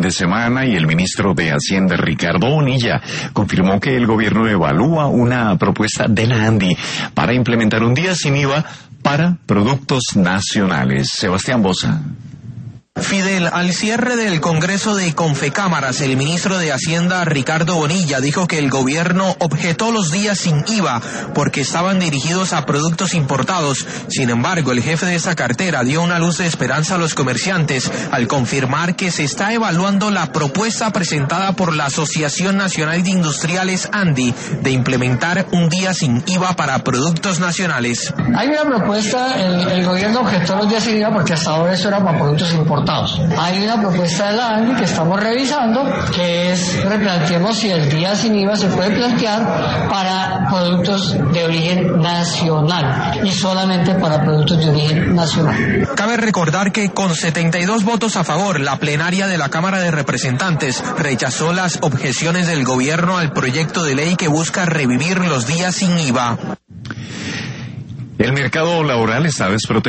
de semana y el ministro de Hacienda, Ricardo Bonilla, confirmó que el gobierno evalúa una propuesta de la ANDI para implementar un día sin IVA para productos nacionales. Sebastián Boza. Fidel, al cierre del Congreso de Confecámaras, el ministro de Hacienda, Ricardo Bonilla, dijo que el gobierno objetó los días sin IVA porque estaban dirigidos a productos importados. Sin embargo, el jefe de esa cartera dio una luz de esperanza a los comerciantes al confirmar que se está evaluando la propuesta presentada por la Asociación Nacional de Industriales ANDI de implementar un día sin IVA para productos nacionales. Hay una propuesta, el gobierno objetó los días sin IVA porque hasta ahora eso era para productos importados. Hay una propuesta de la ANDI que estamos revisando, que es replanteemos si el día sin IVA se puede plantear para productos de origen nacional y solamente para productos de origen nacional. Cabe recordar que con 72 votos a favor, la plenaria de la Cámara de Representantes rechazó las objeciones del gobierno al proyecto de ley que busca revivir los días sin IVA. El mercado laboral está desprotegido.